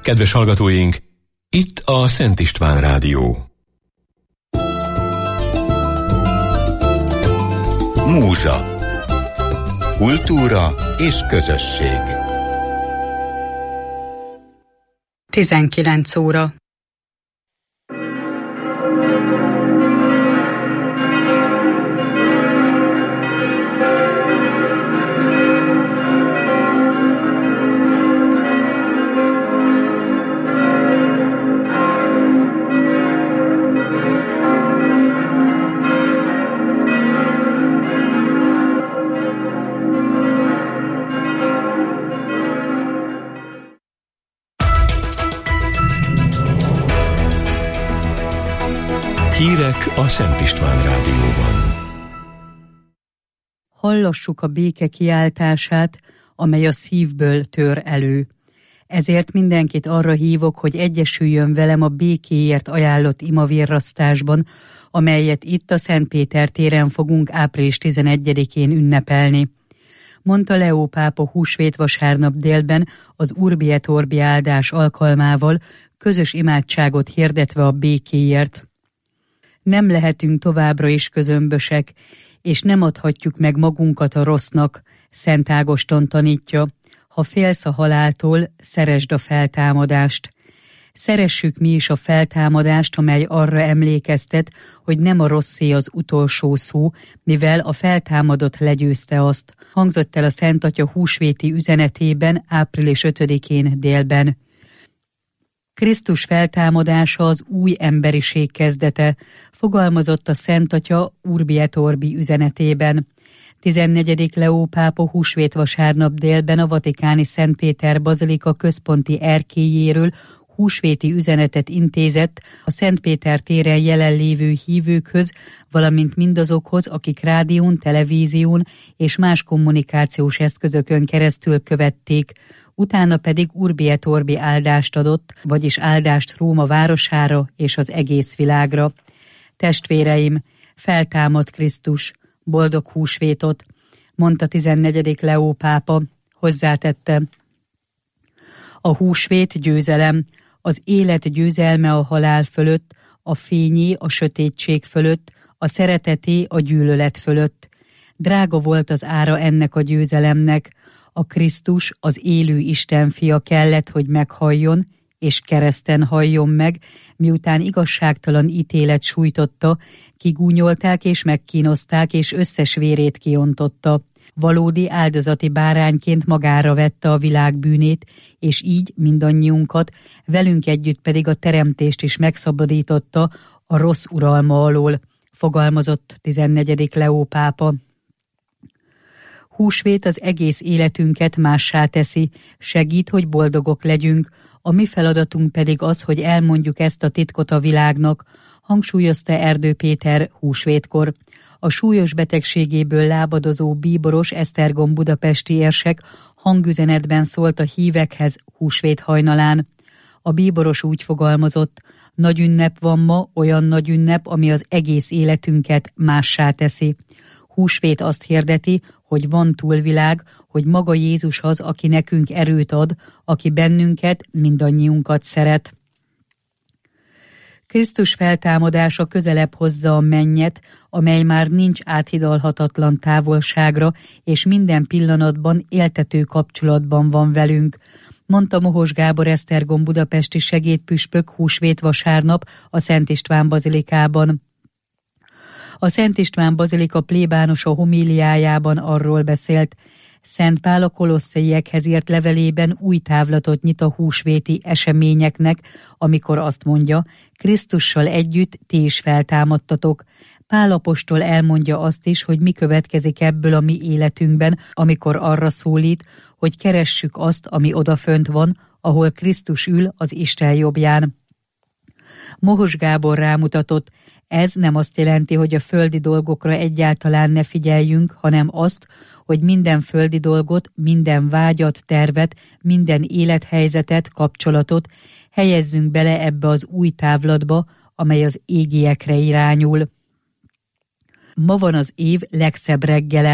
Kedves hallgatóink, itt a Szent István Rádió. Múzsa. Kultúra és közösség. 19 óra. Hírek a Szent István Rádióban. Hallassuk a béke kiáltását, amely a szívből tör elő. Ezért mindenkit arra hívok, hogy egyesüljön velem a békéért ajánlott imavirrasztásban, amelyet itt a Szent Péter téren fogunk április 11-én ünnepelni. Mondta Leó pápa húsvétvasárnap délben az Urbi et Orbi áldás alkalmával, közös imádságot hirdetve a békéért. Nem lehetünk továbbra is közömbösek, és nem adhatjuk meg magunkat a rossznak, Szent Ágoston tanítja. Ha félsz a haláltól, szeresd a feltámadást. Szeressük mi is a feltámadást, amely arra emlékeztet, hogy nem a rosszé az utolsó szó, mivel a feltámadott legyőzte azt. Hangzott el a Szent Atya húsvéti üzenetében április 5-én délben. Krisztus feltámadása az új emberiség kezdete, fogalmazott a Szent Atya Urbi et Orbi üzenetében. 14. Leó pápa húsvétvasárnap délben a vatikáni Szent Péter bazilika központi erkélyéről húsvéti üzenetet intézett a Szent Péter téren jelenlévő hívőkhöz, valamint mindazokhoz, akik rádión, televízión és más kommunikációs eszközökön keresztül követték. Utána pedig Urbi et Orbi áldást adott, vagyis áldást Róma városára és az egész világra. Testvéreim, feltámad Krisztus, boldog húsvétot, mondta 14. Leó pápa, hozzátette. A húsvét győzelem, az élet győzelme a halál fölött, a fényé a sötétség fölött, a szereteté a gyűlölet fölött. Drága volt az ára ennek a győzelemnek, a Krisztus, az élő Isten fia kellett, hogy meghalljon, és kereszten halljon meg, miután igazságtalan ítélet sújtotta, kigúnyolták és megkínozták, és összes vérét kiontotta. Valódi áldozati bárányként magára vette a világ bűnét, és így mindannyiunkat, velünk együtt pedig a teremtést is megszabadította a rossz uralma alól, fogalmazott 14. Leó pápa. Húsvét az egész életünket mássá teszi, segít, hogy boldogok legyünk, a mi feladatunk pedig az, hogy elmondjuk ezt a titkot a világnak, hangsúlyozta Erdő Péter húsvétkor. A súlyos betegségéből lábadozó bíboros Esztergom budapesti érsek hangüzenetben szólt a hívekhez húsvét hajnalán. A bíboros úgy fogalmazott, nagy ünnep van ma, olyan nagy ünnep, ami az egész életünket mássá teszi. Húsvét azt hirdeti, hogy van túlvilág, hogy maga Jézus az, aki nekünk erőt ad, aki bennünket, mindannyiunkat szeret. Krisztus feltámadása közelebb hozza a mennyet, amely már nincs áthidalhatatlan távolságra, és minden pillanatban éltető kapcsolatban van velünk, mondta Mohos Gábor Esztergom budapesti segédpüspök húsvét vasárnap a Szent István bazilikában. A Szent István bazilika plébánosa homíliájában arról beszélt, Szent Pál a kolosszaiekhez írt levelében új távlatot nyit a húsvéti eseményeknek, amikor azt mondja, Krisztussal együtt ti is feltámadtatok. Pál apostol elmondja azt is, hogy mi következik ebből a mi életünkben, amikor arra szólít, hogy keressük azt, ami odafönt van, ahol Krisztus ül az Isten jobbján. Mohos Gábor rámutatott, ez nem azt jelenti, hogy a földi dolgokra egyáltalán ne figyeljünk, hanem azt, hogy minden földi dolgot, minden vágyat, tervet, minden élethelyzetet, kapcsolatot helyezzünk bele ebbe az új távlatba, amely az égiekre irányul. Ma van az év legszebb reggele.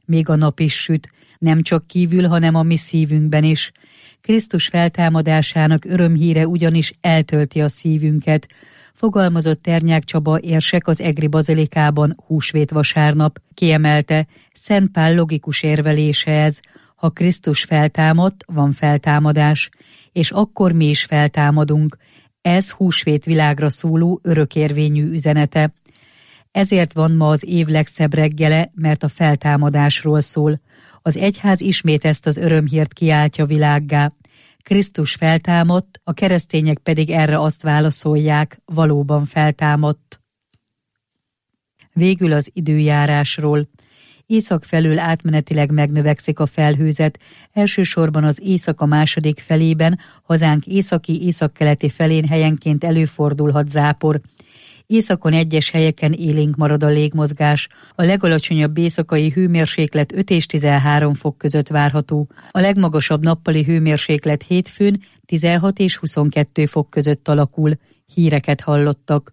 Még a nap is süt, nem csak kívül, hanem a mi szívünkben is. Krisztus feltámadásának örömhíre ugyanis eltölti a szívünket, fogalmazott Ternyák Csaba érsek az Egri Bazilikában húsvét vasárnap. Kiemelte, Szent Pál logikus érvelése ez: ha Krisztus feltámadt, van feltámadás, és akkor mi is feltámadunk. Ez húsvét világra szóló örökérvényű üzenete. Ezért van ma az év legszebb reggele, mert a feltámadásról szól. Az egyház ismét ezt az örömhírt kiáltja világgá. Krisztus feltámadt, a keresztények pedig erre azt válaszolják, valóban feltámadt. Végül az időjárásról. Észak felől átmenetileg megnövekszik a felhőzet, elsősorban az éjszaka második felében, hazánk északi-északkeleti felén helyenként előfordulhat zápor. Északon egyes helyeken élénk marad a légmozgás, a legalacsonyabb éjszakai hőmérséklet 5 és 13 fok között várható, a legmagasabb nappali hőmérséklet hétfőn 16 és 22 fok között alakul. Híreket hallottak.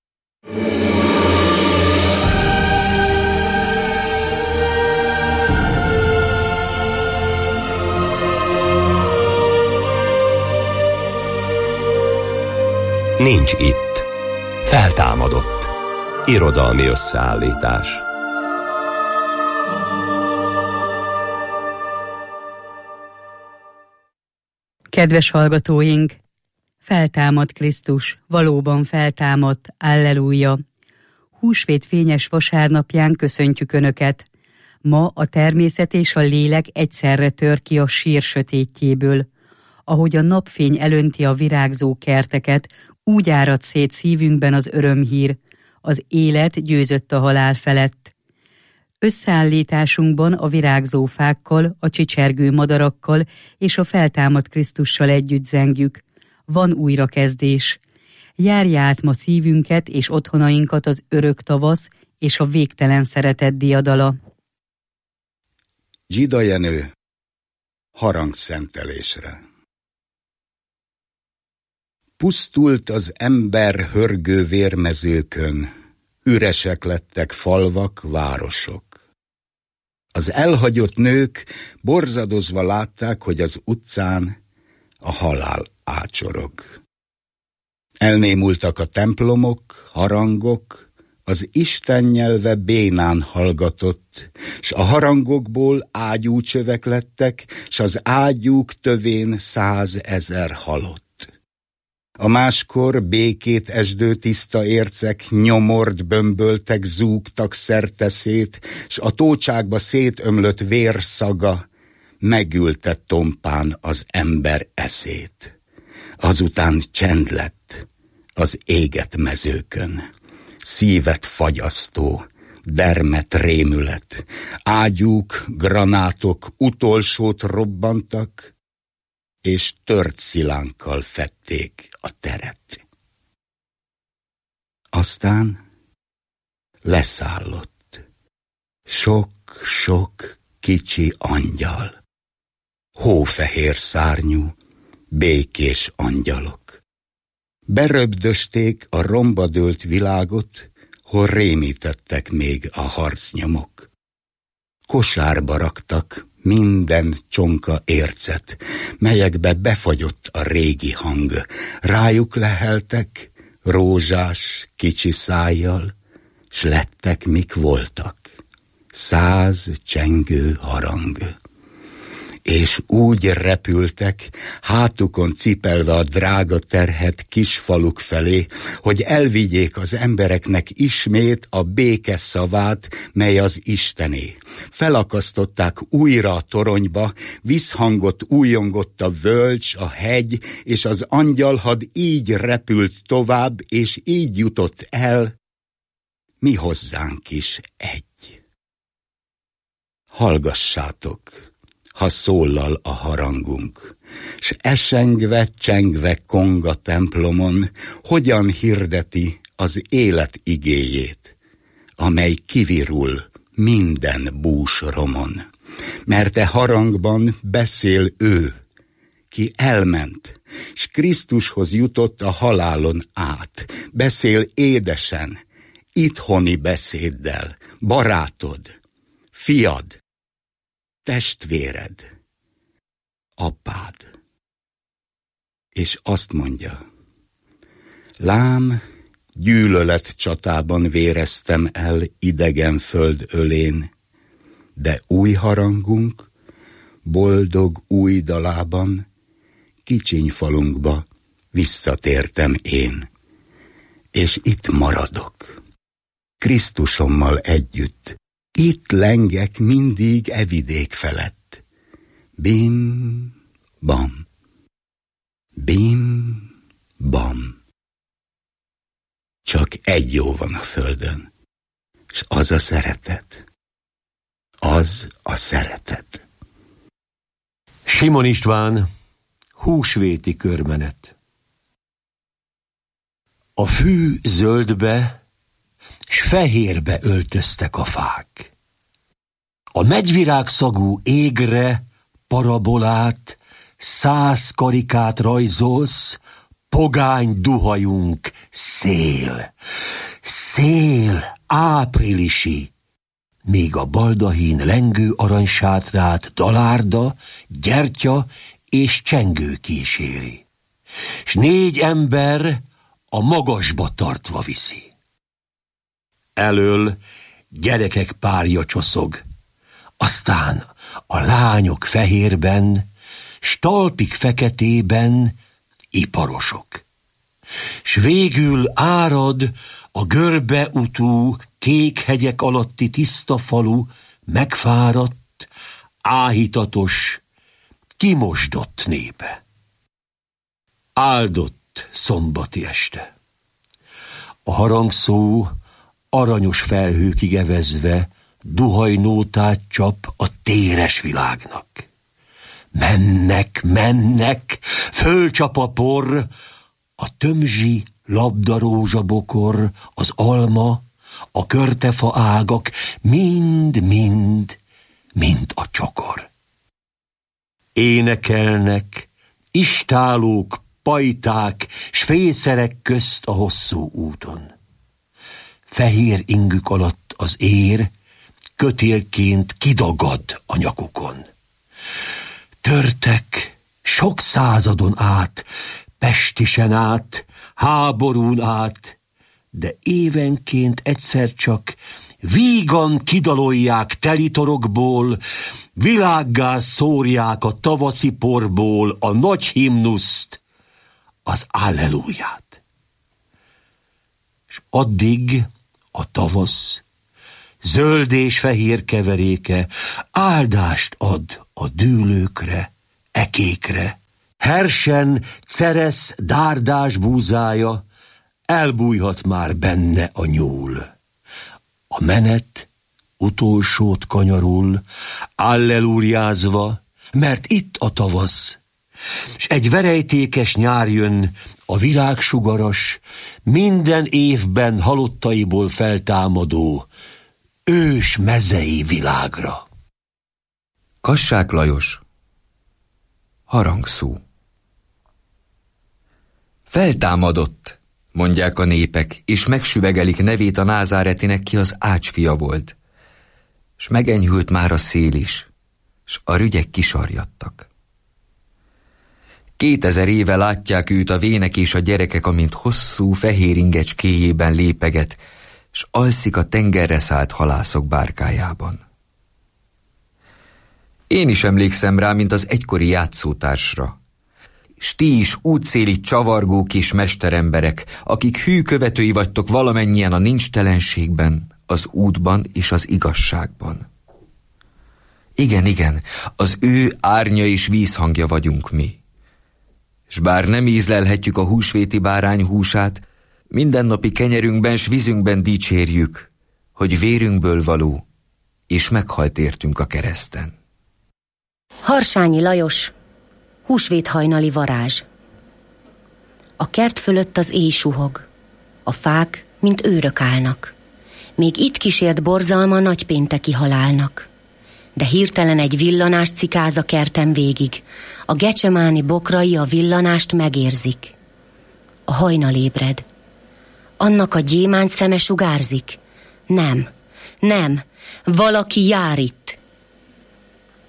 Nincs itt. Feltámadott. Irodalmi összeállítás. Kedves hallgatóink! Feltámadt Krisztus, valóban feltámadt, alleluja! Húsvét fényes vasárnapján köszöntjük Önöket. Ma a természet és a lélek egyszerre tör ki a sír sötétjéből. Ahogy a napfény elönti a virágzó kerteket, úgy árad szét szívünkben az örömhír, az élet győzött a halál felett. Összeállításunkban a virágzó fákkal, a csicsergő madarakkal és a feltámadt Krisztussal együtt zengjük. Van újrakezdés. Járja át ma szívünket és otthonainkat az örök tavasz és a végtelen szeretet diadala. Zsida Jenő, harangszentelésre. Pusztult az ember hörgő vérmezőkön, üresek lettek falvak, városok. Az elhagyott nők borzadozva látták, hogy az utcán a halál ácsorog. Elnémultak a templomok, harangok, az Isten nyelve bénán hallgatott, s a harangokból ágyúcsövek lettek, s az ágyúk tövén 100 000 halott. A máskor békét esdő tiszta ércek nyomort bömböltek, zúgtak szerteszét, s a tócsákba szétömlött vérszaga megülte tompán az ember eszét. Azután csend lett az égett mezőkön, szívet fagyasztó, dermet rémület, ágyúk, granátok utolsót robbantak, és tört szilánkkal fedték a teret. Aztán leszállott sok-sok kicsi angyal, hófehér szárnyú, békés angyalok. Beröbdösték a romba dőlt világot, hol rémítettek még a harcnyomok. Kosárba raktak minden csonka ércet, melyekbe befagyott a régi hang. Rájuk leheltek rózsás kicsi szájjal, s lettek, mik voltak, 100 csengő harang. És úgy repültek, hátukon cipelve a drága terhet kis faluk felé, hogy elvigyék az embereknek ismét a béke szavát, mely az Istené. Felakasztották újra a toronyba, visszhangot újongott a völgy, a hegy, és az angyalhad így repült tovább, és így jutott el mi hozzánk is egy. Hallgassátok, ha szólal a harangunk, s esengve, csengve kong a templomon, hogyan hirdeti az élet igéjét, amely kivirul minden búsromon. Mert e harangban beszél ő, ki elment, s Krisztushoz jutott a halálon át, beszél édesen, itthoni beszéddel, barátod, fiad, testvéred, apád. És azt mondja: lám, gyűlölet csatában véreztem el idegen föld ölén, de új harangunk, boldog új dalában, kicsiny falunkba visszatértem én, és itt maradok. Krisztusommal együtt, itt lengek mindig e vidék felett. Bim, bam, bim, bam. Csak egy jó van a földön, s az a szeretet. Az a szeretet. Simon István, húsvéti körmenet. A fű zöldbe s fehérbe öltöztek a fák. A megyvirág szagú égre parabolát, 100 karikát rajzolsz, pogány duhajunk, szél, szél, áprilisi, míg a baldahín lengő aranysátrát dalárda, gyertya és csengő kíséri, s 4 ember a magasba tartva viszi. Elől gyerekek párja csoszog, aztán a lányok fehérben, s talpik feketében iparosok. S végül árad a görbeutú, kék hegyek alatti tiszta falu, megfáradt, áhítatos, kimosdott népe. Áldott szombati este. A harangszó aranyos felhőkig evezve duhajnótát csap a téres világnak. Mennek, mennek, fölcsap a por, a tömzsi labdarózsabokor, az alma, a körtefa ágak, mind a csokor. Énekelnek, istálók, pajták, s fészerek közt a hosszú úton. Fehér ingük alatt az ér kötélként kidagad a nyakukon. Törtek sok századon át, pestisen át, háborún át, de évenként egyszer csak vígan kidalolják telitorokból, világgá szórják a tavaszi porból a nagy himnuszt, az alleluját. És addig a tavasz zöld és fehér keveréke áldást ad a dűlőkre, ekékre. Hersen ceresz dárdás búzája, elbújhat már benne a nyúl. A menet utolsót kanyarul, allelúriázva, mert itt a tavasz, s egy verejtékes nyár jön, a virágsugaras, minden évben halottaiból feltámadó, ős mezei világra. Kassák Lajos. Harangszó. Feltámadott, mondják a népek, és megsüvegelik nevét a názáretinek, ki az Ács fia volt. S megenyhült már a szél is, s a rügyek kisarjadtak. 2000 éve látják őt a vének és a gyerekek, amint hosszú, fehér ingecskéjében lépeget, s alszik a tengerre szállt halászok bárkájában. Én is emlékszem rá, mint az egykori játszótársra. S ti is útszéli csavargó kis mesteremberek, akik hű követői vagytok valamennyien a nincstelenségben, az útban és az igazságban. Igen, az ő árnya és vízhangja vagyunk mi. S bár nem ízlelhetjük a húsvéti bárány húsát, mindennapi kenyerünkben s vízünkben dicsérjük, hogy vérünkből való, és meghalt értünk a kereszten. Harsányi Lajos, húsvéthajnali varázs. A kert fölött az éj suhog, a fák, mint őrök állnak. Még itt kísért borzalma nagypénteki halálnak. De hirtelen egy villanás cikáz a kerten végig. A gecsemáni bokrai a villanást megérzik. A hajnal ébred. Annak a gyémánt szeme sugárzik. Nem, valaki jár itt.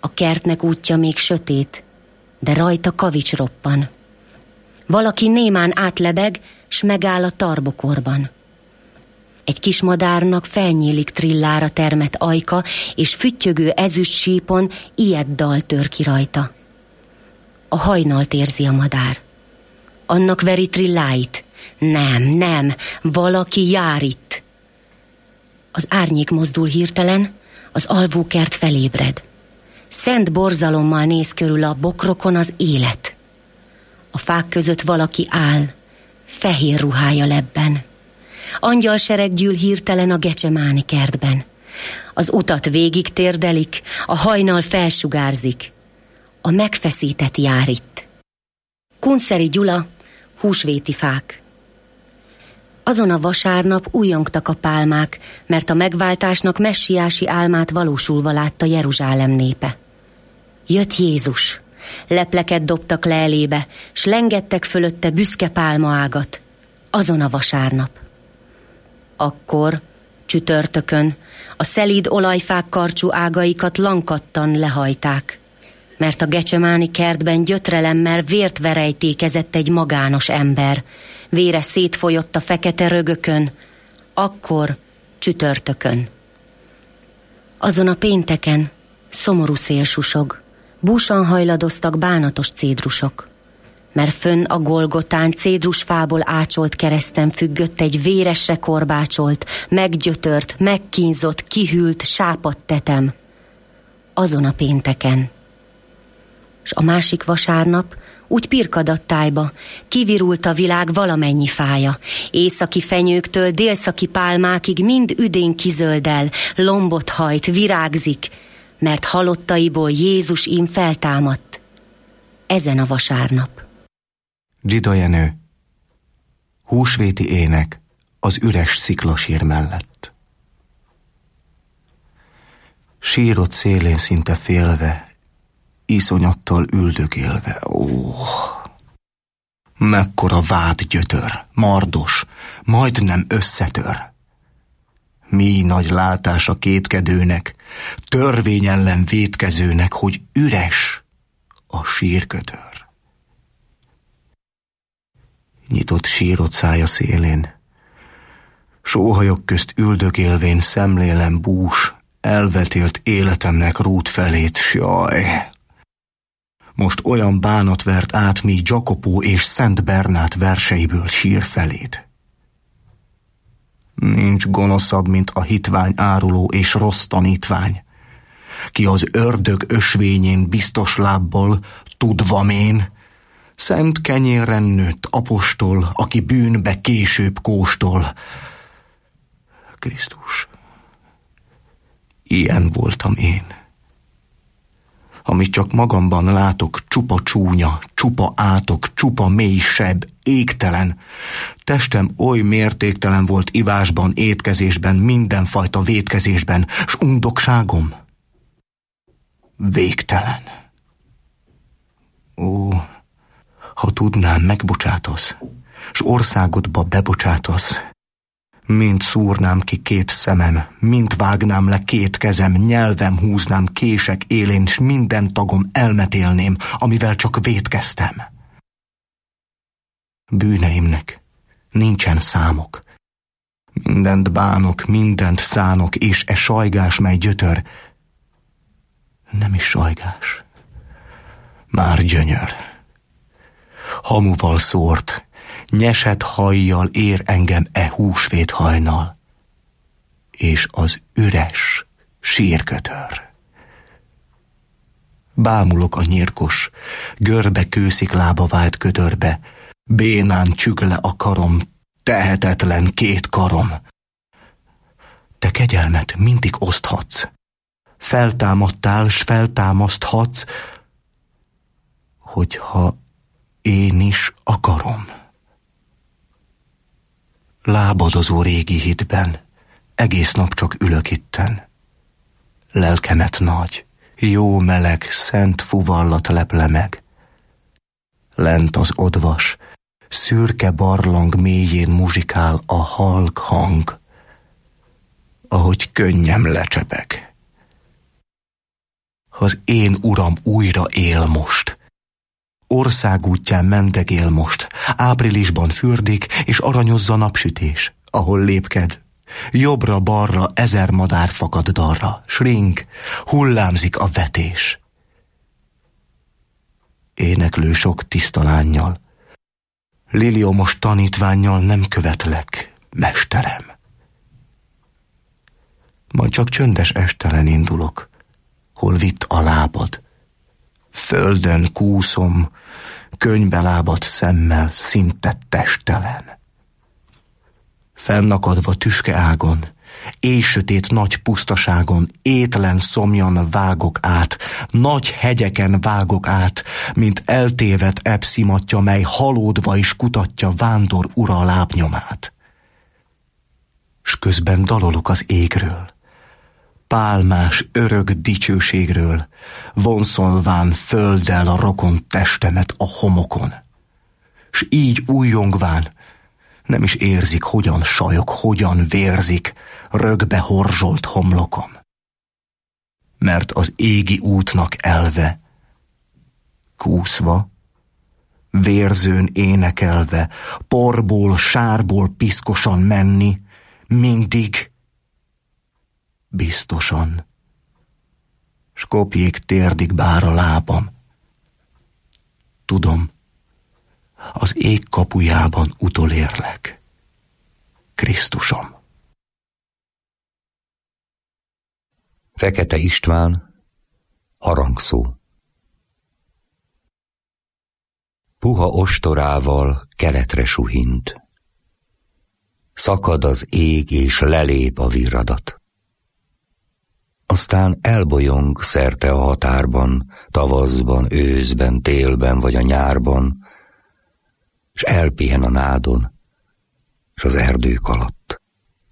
A kertnek útja még sötét, de rajta kavics roppan. Valaki némán átlebeg, s megáll a tarbokorban. Egy kis madárnak felnyílik trillára termett ajka, és füttyögő ezüst sípon ilyet dal tör ki rajta. A hajnalt érzi a madár. Annak veri trilláit. Nem, valaki jár itt. Az árnyék mozdul hirtelen, az alvókert felébred. Szent borzalommal néz körül a bokrokon az élet. A fák között valaki áll, fehér ruhája lebben. Angyalsereg gyűl hirtelen a Gecsemáni kertben. Az utat végig térdelik, a hajnal felsugárzik. A megfeszített jár itt. Kunszeri Gyula, húsvéti fák. Azon a vasárnap újjongtak a pálmák, mert a megváltásnak messiási álmát valósulva látta Jeruzsálem népe. Jött Jézus, lepleket dobtak le elébe, s lengettek fölötte büszke pálmaágat, azon a vasárnap. Akkor, csütörtökön, a szelíd olajfák karcsú ágaikat lankadtan lehajták, mert a Gecsemáni kertben gyötrelemmel vért verejtékezett egy magános ember, vére szétfolyott a fekete rögökön, akkor csütörtökön. Azon a pénteken szomorú szél susog, búsan hajladoztak bánatos cédrusok, mert fönn a Golgotán cédrusfából ácsolt kereszten függött egy véresre korbácsolt, meggyötört, megkínzott, kihűlt, sápadt tetem. Azon a pénteken. S a másik vasárnap úgy pirkadatt tájba, kivirult a világ valamennyi fája. Északi fenyőktől délszaki pálmákig mind üdén kizöldel, lombot hajt, virágzik, mert halottaiból Jézus ím feltámadt. Ezen a vasárnap. Zsida Jenő. Húsvéti ének az üres sziklasír mellett. Sírod szélén szinte félve, iszonyattal üldögélve. Mekkora vád gyötör, mardos, majdnem összetör. Mi nagy látás a kétkedőnek, törvény ellen vétkezőnek, hogy üres a sírkötör. Nyitott sírod szája szélén, sóhajok közt üldögélvén szemlélem bús, elvetélt életemnek rút felét, sjaj. Most olyan bánat vert át, míg Jakobó és Szent Bernát verseiből sír felét. Nincs gonoszabb, mint a hitvány áruló és rossz tanítvány, ki az ördög ösvényén biztos lábbal, tudvamén, szent kenyéren nőtt apostol, aki bűnbe később kóstol. Krisztus, ilyen voltam én. Amit csak magamban látok, csupa csúnya, csupa átok, csupa mély seb, égtelen. Testem oly mértéktelen volt ivásban, étkezésben, mindenfajta vétkezésben, s undokságom végtelen. Ó, ha tudnám, megbocsátasz, s országodba bebocsátasz, mint szúrnám ki két szemem, mint vágnám le két kezem, nyelvem húznám kések élén, s minden tagom elmetélném, amivel csak vétkeztem. Bűneimnek nincsen számok. Mindent bánok, mindent szánok, és e sajgás, mely gyötör, nem is sajgás, már gyönyör. Hamuval szórt, nyesett hajjal ér engem e húsvét hajnal, és az üres sírkötör. Bámulok a nyírkos, görbe kősziklába vált kötörbe, bénán csüg le a karom, tehetetlen két karom. Te kegyelmet mindig oszthatsz, feltámadtál, s feltámaszthatsz, hogyha én is akarom. Lábadozó régi hitben, egész nap csak ülök itten. Lelkemet nagy, jó meleg, szent fuvallat leple meg. Lent az odvas, szürke barlang mélyén muzsikál a halk hang, ahogy könnyem lecsepeg. Az én uram újra él most. Országútján mendegél most, áprilisban fürdik, és aranyozza napsütés, ahol lépked. Jobbra-balra 1000 madár fakad darra, s ring, hullámzik a vetés. Éneklő sok tiszta lánnyal, liliomos tanítvánnyal nem követlek, mesterem. Majd csak csöndes estelen indulok, hol vitt a lábad. Földön kúszom, könybe lábadt szemmel, szinte testelen. Fennakadva tüske ágon, éjsötét nagy pusztaságon, étlen szomjan vágok át, nagy hegyeken vágok át, mint eltévedt ebszimatja, mely halódva is kutatja vándor ura lábnyomát. S közben dalolok az égről, pálmás örök dicsőségről, vonszolván földdel a rokon testemet a homokon. S így újjongván nem is érzik, hogyan sajok, hogyan vérzik rögbe horzsolt homlokom. Mert az égi útnak elve, kúszva, vérzőn énekelve, porból, sárból piszkosan menni, mindig, biztosan, s kopjék térdig bár a lábam. Tudom, az ég kapujában utolérlek, Krisztusom. Fekete István, harangszó. Puha ostorával keletre suhint. Szakad az ég és lelép a virradat. Aztán elbolyong szerte a határban, tavaszban, őszben, télben vagy a nyárban, s elpihen a nádon, s az erdők alatt.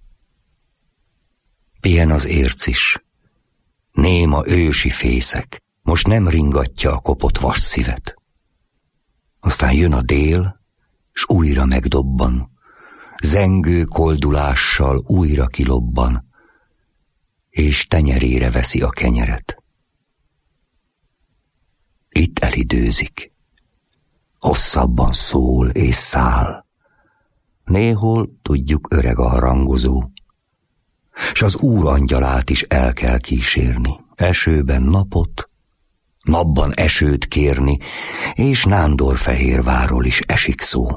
Pihen az érc is, néma ősi fészek, most nem ringatja a kopott vasszívet. Aztán jön a dél, s újra megdobban, zengő koldulással újra kilobban, és tenyerére veszi a kenyeret. Itt elidőzik, hosszabban szól és száll, néhol tudjuk öreg a harangozó, s az Úr angyalát is el kell kísérni, esőben napot, napban esőt kérni, és Nándorfehérvárról is esik szó.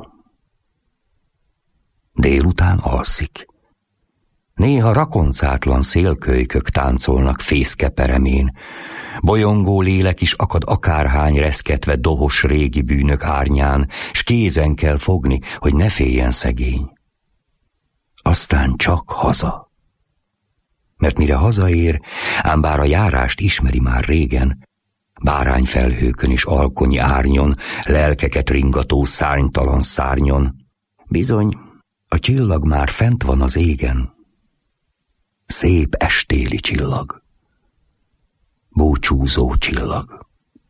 Délután alszik. Néha rakoncátlan szélkölykök táncolnak fészkeperemén, bolyongó lélek is akad akárhány reszketve dohos régi bűnök árnyán, s kézen kell fogni, hogy ne féljen szegény. Aztán csak haza. Mert mire hazaér, ám bár a járást ismeri már régen, bárányfelhőkön és alkonyi árnyon, lelkeket ringató szárnytalan szárnyon, bizony, a csillag már fent van az égen. Szép estéli csillag, búcsúzó csillag.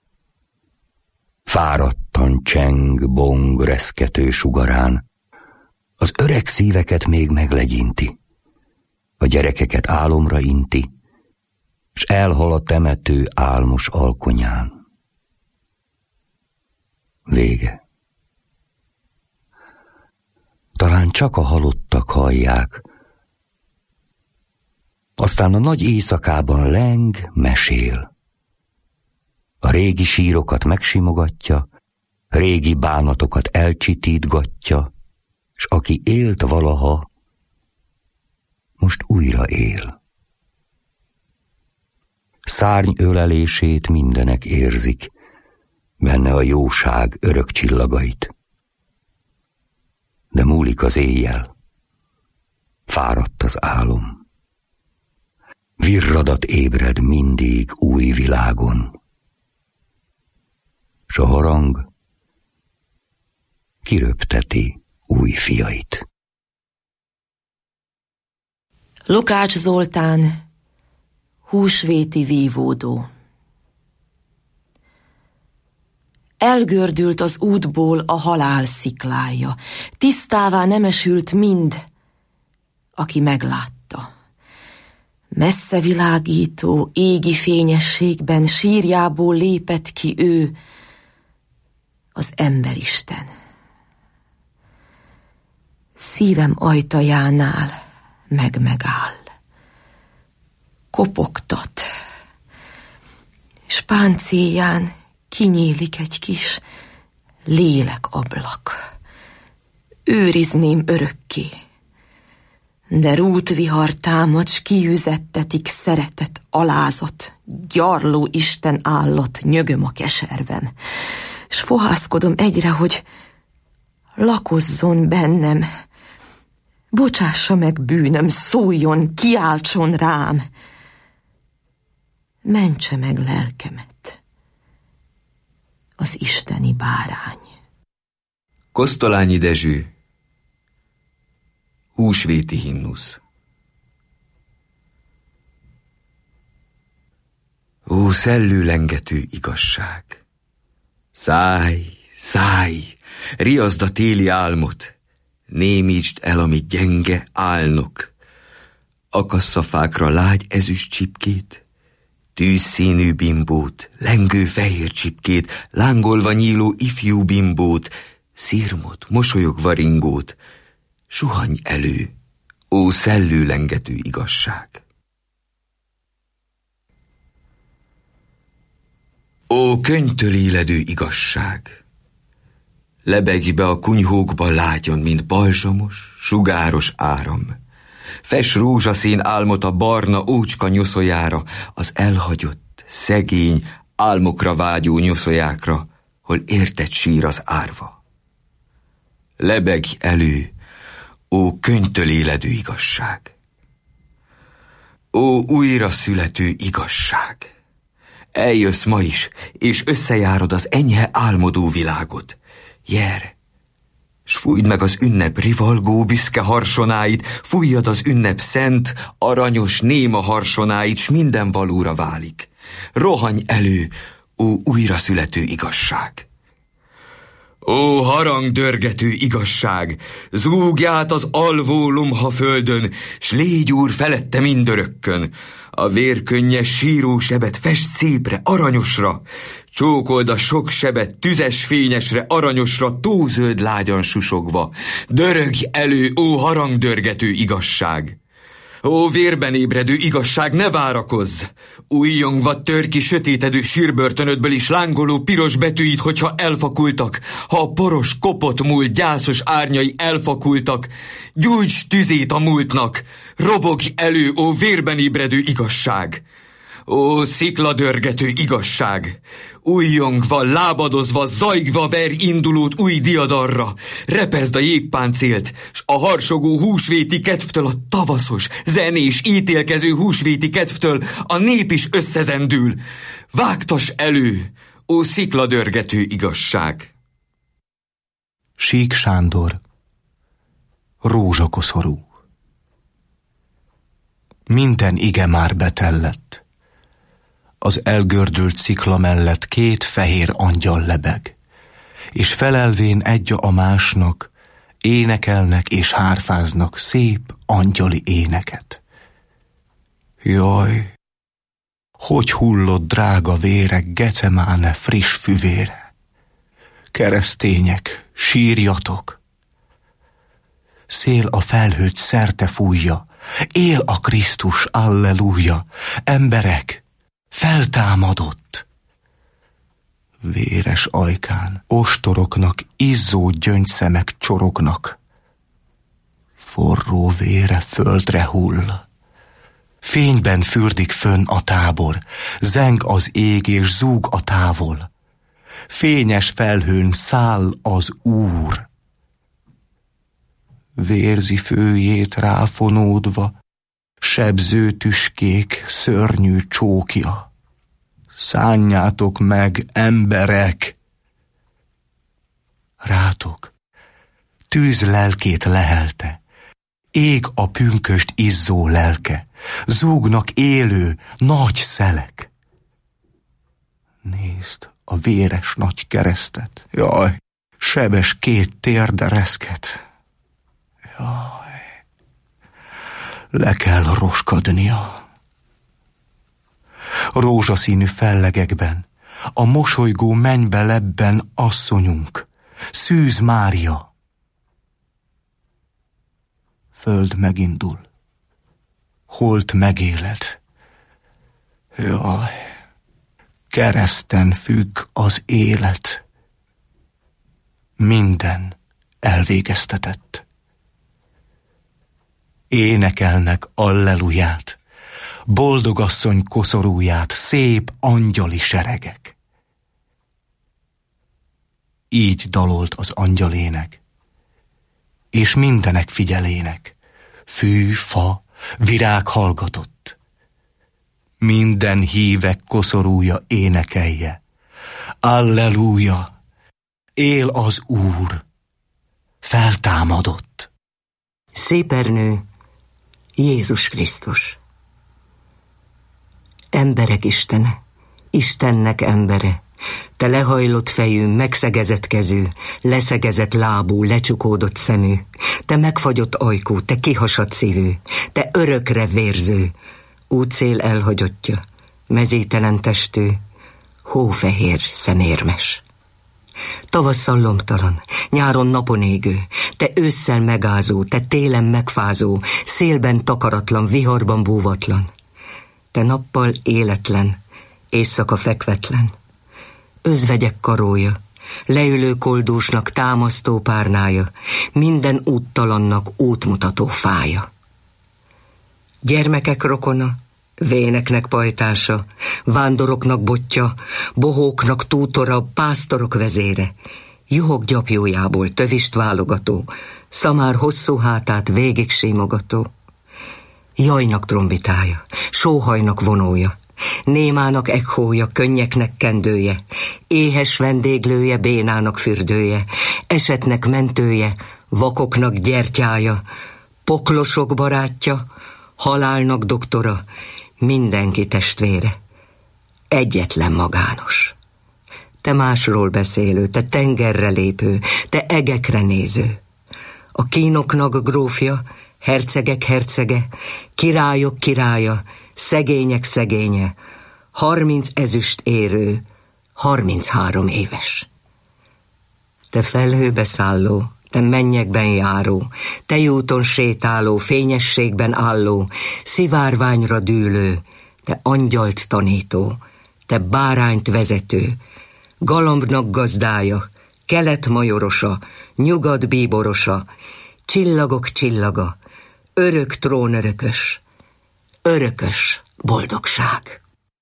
Fáradtan cseng, bong, reszkető sugarán, az öreg szíveket még meglegyinti, a gyerekeket álomra inti, s elhal a temető álmos alkonyán. Vége. Talán csak a halottak hallják, aztán a nagy éjszakában leng, mesél. A régi sírokat megsimogatja, régi bánatokat elcsitítgatja, s aki élt valaha, most újra él. Szárnyölelését mindenek érzik, benne a jóság örök csillagait. De múlik az éjjel, fáradt az álom. Virradat ébred mindig új világon, s a harang kiröpteti új fiait. Lukács Zoltán, húsvéti vívódó. Elgördült az útból a halál sziklája, tisztává nemesült mind, aki meglátta. Messze világító, égi fényességben sírjából lépett ki ő, az emberisten. Szívem ajtajánál megáll, kopogtat, s páncélján kinyílik egy kis lélekablak. Őrizném örökké, de rútvihar támad, s kiüzettetik szeretet, alázat, gyarló Isten állott, nyögöm a keservem, s fohászkodom egyre, hogy lakozzon bennem, bocsássa meg bűnöm, szóljon, kiáltson rám, mentse meg lelkemet az isteni bárány. Kosztolányi Dezső, húsvéti himnusz. Ó, szellőlengető igazság! Szállj, szállj, riaszd a téli álmot, némítsd el, amit gyenge álnok. Akassz a fákra lágy ezüst csipkét, tűzszínű bimbót, lengő fehér csipkét, lángolva nyíló ifjú bimbót, szirmot, mosolyogva ringót, suhanj elő, ó szellőlengető igazság! Ó könnytől éledő igazság! Lebegj be a kunyhókba lágyon, mint balzsamos, sugáros áram. Fess rózsaszín álmot a barna ócska nyoszójára, az elhagyott, szegény, álmokra vágyó nyoszójákra, hol érted sír az árva. Lebegj elő, ó könnytől éledő igazság! Ó újra születő igazság! Eljössz ma is, és összejárod az enyhe álmodó világot. Jer, s fújd meg az ünnep rivalgó büszke harsonáit, fújjad az ünnep szent, aranyos, néma harsonáit, s minden valóra válik. Rohanj elő, ó újra születő igazság! Ó harangdörgető igazság! Zúgj át az alvó lomha földön, s légy úr felette mindörökkön. A vérkönnyes síró sebet fest szépre, aranyosra, csókold a sok sebet tüzes fényesre, aranyosra, tózöld lágyan susogva. Dörögj elő, ó harangdörgető igazság! Ó vérben ébredő igazság, ne várakozz! Újjongva tör ki sötétedő sírbörtönödből is lángoló piros betűid, hogyha elfakultak, ha a poros, kopott múlt gyászos árnyai elfakultak. Gyújts tüzét a múltnak! Robogj elő, ó vérben ébredő igazság! Ó szikladörgető igazság! Újjongva, lábadozva, zajgva ver indulót új diadarra, repezd a jégpáncélt, s a harsogó húsvéti kedvtől, a tavaszos, zenés, ítélkező húsvéti kedvtől a nép is összezendül. Vágtass elő, ó szikladörgető igazság! Sík Sándor, rózsakoszorú. Minden ige már betellett. Az elgördült szikla mellett két fehér angyal lebeg, és felelvén egy a másnak énekelnek és hárfáznak szép angyali éneket. Jaj, hogy hullott drága vére Gecemáne friss füvére! Keresztények, sírjatok! Szél a felhőt szerte fújja, él a Krisztus, alleluja! Emberek, feltámadott! Véres ajkán ostoroknak izzó gyöngyszemek csorognak. Forró vére földre hull. Fényben fürdik fönn a tábor, zeng az ég és zúg a távol. Fényes felhőn száll az Úr. Vérzi főjét ráfonódva, sebző tüskék szörnyű csókja. Szánjátok meg, emberek! Rátok tűz lelkét lehelte, ég a pünköst izzó lelke, zúgnak élő nagy szelek. Nézd a véres nagy keresztet, jaj, sebes két térdereszket. Jaj, le kell roskadnia, rózsaszínű fellegekben, a mosolygó mennybe lebben asszonyunk, Szűz Mária. Föld megindul, holt megéled. Jaj, kereszten függ az élet. Minden elvégeztetett. Énekelnek alleluját, boldogasszony koszorúját szép angyali seregek. Így dalolt az angyalének, és mindenek figyelének, fű, fa, virág hallgatott. Minden hívek koszorúja énekelje, alleluja, él az Úr, feltámadott. Szépernő, Jézus Krisztus. Emberek Istene, Istennek embere, te lehajlott fejű, megszegezett kezű, leszegezett lábú, lecsukódott szemű, te megfagyott ajkú, te kihasadt szívű, te örökre vérző, útszél elhagyottja, mezítelen testű, hófehér szemérmes. Tavasszal lomtalan, nyáron napon égő, te ősszel megázó, te télen megfázó, szélben takaratlan, viharban búvatlan. Te nappal életlen, éjszaka fekvetlen. Özvegyek karója, leülő koldúsnak támasztó párnája, minden úttalannak útmutató fája. Gyermekek rokona, véneknek pajtása, vándoroknak botja, bohóknak tútora, pásztorok vezére, juhok gyapjójából tövist válogató, szamár hosszú hátát végig simogató. Jajnak trombitája, sóhajnak vonója, némának ekhója, könnyeknek kendője, éhes vendéglője, bénának fürdője, esetnek mentője, vakoknak gyertyája, poklosok barátja, halálnak doktora, mindenki testvére, egyetlen magános. Te másról beszélő, te tengerre lépő, te egekre néző, a kínoknak grófja, hercegek hercege, királyok királya, szegények szegénye, 30 ezüst érő, 33 éves. Te felhőbe szálló, te mennyekben járó, te úton sétáló, fényességben álló, szivárványra dűlő, te angyalt tanító, te bárányt vezető, galambnak gazdája, kelet majorosa, nyugat bíborosa, csillagok csillaga, örök trónörökös, örökös boldogság.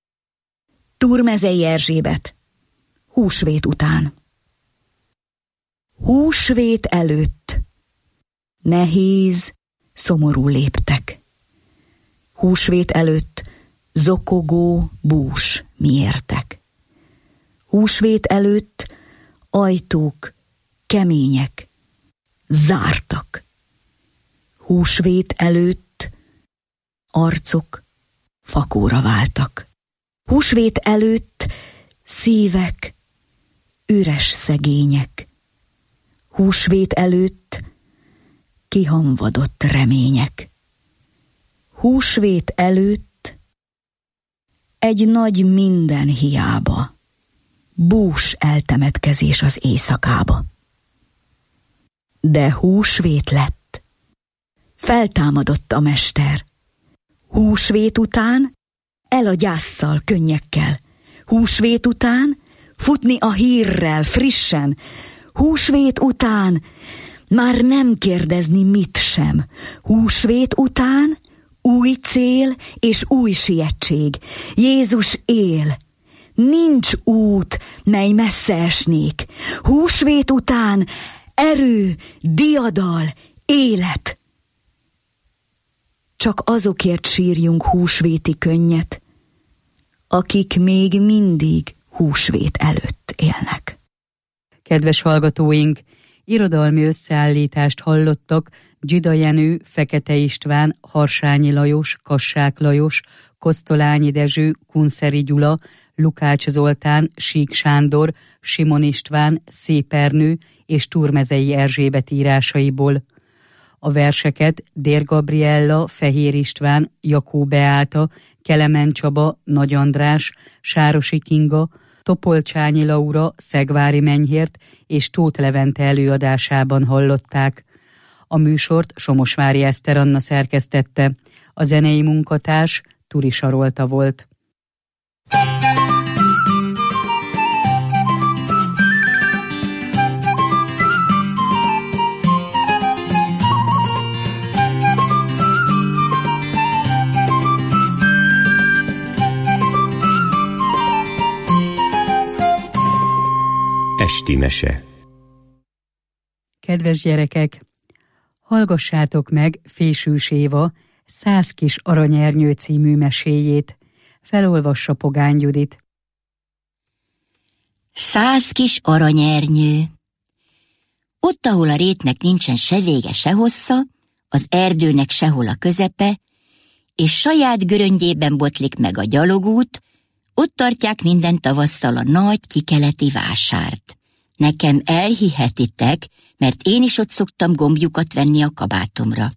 Turmezei Erzsébet, húsvét után. Húsvét előtt nehéz, szomorú léptek. Húsvét előtt zokogó bús miértek. Húsvét előtt ajtók kemények, zártak. Húsvét előtt arcok fakóra váltak. Húsvét előtt szívek üres szegények. Húsvét előtt kihamvadott remények. Húsvét előtt egy nagy minden hiába, bús eltemetkezés az éjszakába. De húsvét lett, feltámadott a mester. Húsvét után el a gyásszal, könnyekkel. Húsvét után futni a hírrel, frissen. Húsvét után már nem kérdezni mit sem. Húsvét után új cél és új sietség. Jézus él. Nincs út, mely messze esnék. Húsvét után erő, diadal, élet. Csak azokért sírjunk húsvéti könnyet, akik még mindig húsvét előtt élnek. Kedves hallgatóink, irodalmi összeállítást hallottak Dzsida Jenő, Fekete István, Harsányi Lajos, Kassák Lajos, Kosztolányi Dezső, Kunszeri Gyula, Lukács Zoltán, Sík Sándor, Simon István, Szépernő és Turmezei Erzsébet írásaiból. A verseket Dér Gabriella, Fehér István, Jakó Beáta, Kelemen Csaba, Nagy András, Sárosi Kinga, Topolcsányi Laura, Szegvári Menyhért és Tóth Levente előadásában hallották. A műsort Somosvári Eszter Anna szerkesztette, a zenei munkatárs Turi Sarolta volt. Esti mese. Kedves gyerekek, hallgassátok meg Fésűs Éva 100 kis aranyernyő című meséjét. Felolvassa Pogány Judit. 100 kis aranyernyő. Ott, ahol a rétnek nincsen se vége, se hossza, az erdőnek sehol a közepe, és saját göröngyében botlik meg a gyalogút, ott tartják minden tavasszal a nagy kikeleti vásárt. Nekem elhihetitek, mert én is ott szoktam gombjukat venni a kabátomra.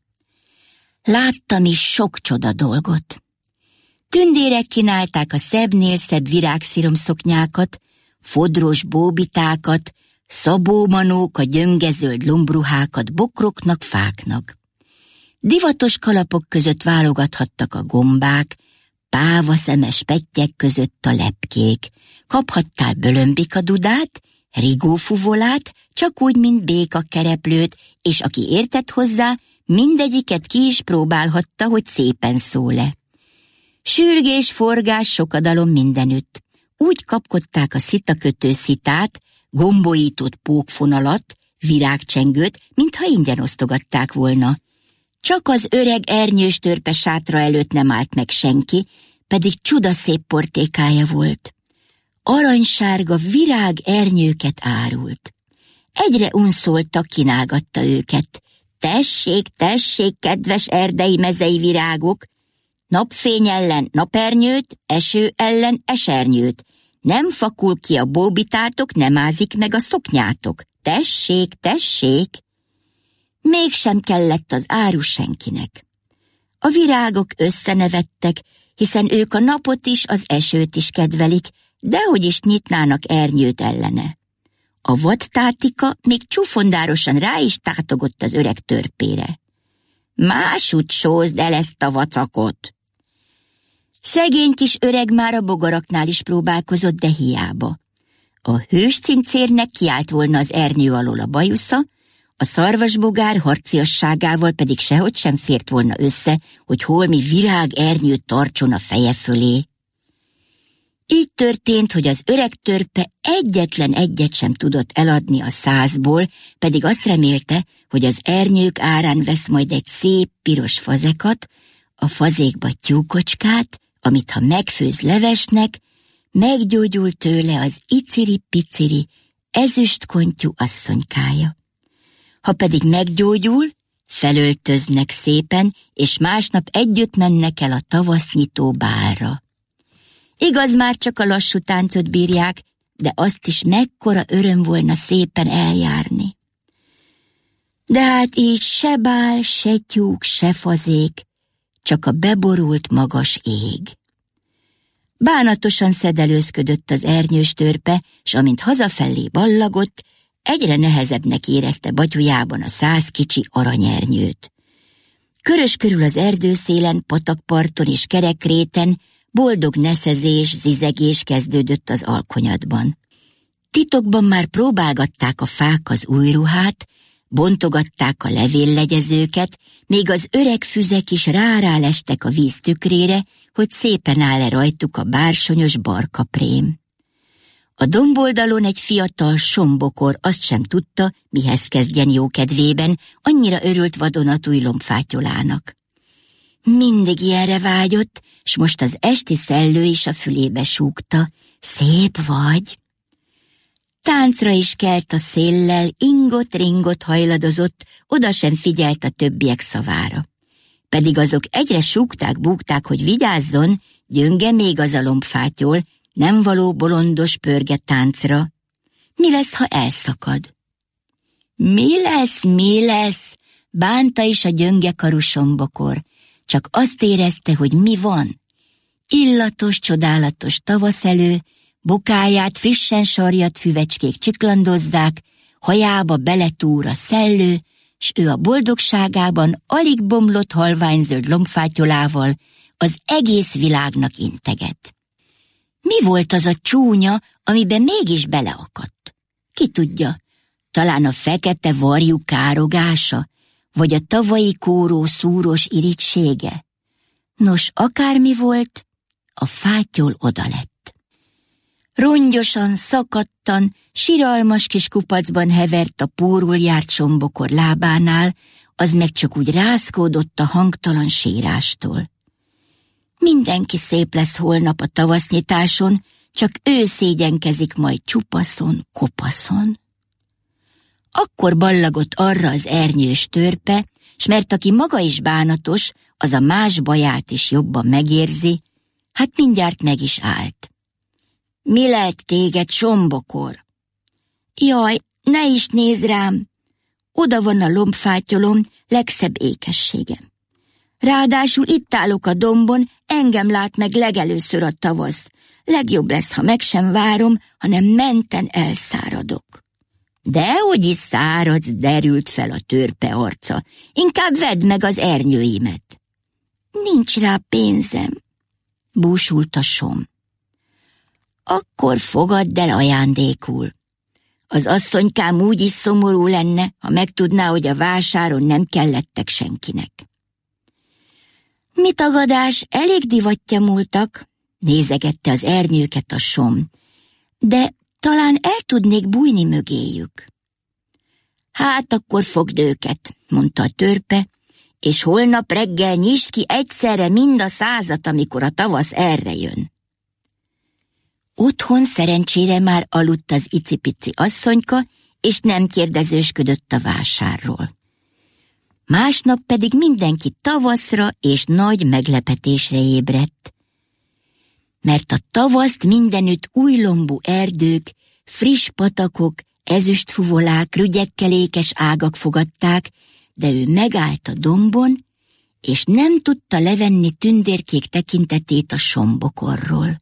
Láttam is sok csoda dolgot. Tündérek kínálták a szebbnél szebb virágsziromszoknyákat, fodros bóbitákat, szabómanók a gyöngezöld lombruhákat bokroknak, fáknak. Divatos kalapok között válogathattak a gombák, pávaszemes pettyek között a lepkék. Kaphattál bölömbika dudát, rigófuvolát, csak úgy, mint béka kereplőt, és aki értett hozzá, mindegyiket ki is próbálhatta, hogy szépen szól-e. Sürgés, forgás, sokadalom mindenütt. Úgy kapkodták a szitakötő szitát, gombolított pókfonalat, virágcsengőt, mintha ingyen osztogatták volna. Csak az öreg ernyős törpe sátra előtt nem állt meg senki, pedig csudaszép portékája volt. Aranysárga virág ernyőket árult. Egyre unszoltak, kínálgatta őket. Tessék, tessék, kedves erdei mezei virágok! Napfény ellen napernyőt, eső ellen esernyőt. Nem fakul ki a bóbitátok, nem ázik meg a szoknyátok. Tessék, tessék! Mégsem kellett az áru senkinek. A virágok összenevettek, hiszen ők a napot is, az esőt is kedvelik, dehogy is nyitnának ernyőt ellene. A vadtátika még csufondárosan rá is tátogott az öreg törpére. Másút sózd el ezt a vacakot! Szegény kis öreg már a bogaraknál is próbálkozott, de hiába. A hős cincérnek kiállt volna az ernyő alól a bajusza, a szarvasbogár harciasságával pedig sehogy sem fért volna össze, hogy holmi virág ernyőt tartson a feje fölé. Így történt, hogy az öreg törpe egyetlen egyet sem tudott eladni a 100-ból, pedig azt remélte, hogy az ernyők árán vesz majd egy szép piros fazekat, a fazékba tyúkocskát, amit ha megfőz levesnek, meggyógyul tőle az iciri-piciri, ezüstkontyú asszonykája. Ha pedig meggyógyul, felöltöznek szépen, és másnap együtt mennek el a tavasznyitó bálra. Igaz, már csak a lassú táncot bírják, de azt is mekkora öröm volna szépen eljárni. De hát így se bál, se tyúk, se fazék, csak a beborult magas ég. Bánatosan szedelőzködött az ernyős törpe, s amint hazafelé ballagott, egyre nehezebbnek érezte batyujában a 100 kicsi aranyernyőt. Körös körül az erdőszélen, patakparton és kerekréten boldog neszezés, zizegés kezdődött az alkonyatban. Titokban már próbálgatták a fák az új ruhát, bontogatták a levéllegyezőket, még az öreg füzek is rárálestek a víz tükrére, hogy szépen áll-e rajtuk a bársonyos barkaprém. A domboldalon egy fiatal sombokor azt sem tudta, mihez kezdjen jókedvében, annyira örült vadonatúj lombfátyolának. Mindig ilyenre vágyott, s most az esti szellő is a fülébe súgta. Szép vagy! Táncra is kelt a széllel, ingot-ringot hajladozott, oda sem figyelt a többiek szavára. Pedig azok egyre súgták-búgták, hogy vigyázzon, gyönge még az a lombfátyol, nem való bolondos pörge táncra. Mi lesz, ha elszakad? Mi lesz? Bánta is a gyöngekarú sombokor, csak azt érezte, hogy mi van. Illatos, csodálatos tavaszelő, bokáját frissen sarjadt füvecskék csiklandozzák, hajába beletúr a szellő, s ő a boldogságában alig bomlott halványzöld lombfátyolával az egész világnak integet. Mi volt az a csúnya, amiben mégis beleakadt? Ki tudja, talán a fekete varjú károgása, vagy a tavalyi kóró szúros irítsége? Nos, akármi volt, a fátyol oda lett. Rongyosan, szakadtan, siralmas kis kupacban hevert a pórul járt sombokor lábánál, az meg csak úgy rázkódott a hangtalan sírástól. Mindenki szép lesz holnap a tavasznyitáson, csak ő szégyenkezik majd csupaszon, kopaszon. Akkor ballagott arra az ernyős törpe, s mert aki maga is bánatos, az a más baját is jobban megérzi, hát mindjárt meg is állt. Mi lett téged, sombokor? Jaj, ne is nézz rám! Oda van a lombfátyolom, legszebb ékességem. Ráadásul itt állok a dombon, engem lát meg legelőször a tavasz. Legjobb lesz, ha meg sem várom, hanem menten elszáradok. Dehogy is száradsz, derült fel a törpe arca. Inkább vedd meg az ernyőimet. Nincs rá pénzem, búsult a som. Akkor fogadd el ajándékul. Az asszonykám úgy is szomorú lenne, ha megtudná, hogy a vásáron nem kellettek senkinek. Mi tagadás, elég divattya múltak, nézegette az ernyőket a som, de talán el tudnék bújni mögéjük. Hát akkor fogd őket, mondta a törpe, és holnap reggel nyisd ki egyszerre mind a 100, amikor a tavasz erre jön. Otthon szerencsére már aludt az icipici asszonyka, és nem kérdezősködött a vásárról. Másnap pedig mindenki tavaszra és nagy meglepetésre ébredt. Mert a tavaszt mindenütt újlombú erdők, friss patakok, ezüstfuvolák, rügyekkelékes ágak fogadták, de ő megállt a dombon, és nem tudta levenni tündérkék tekintetét a sombokorról.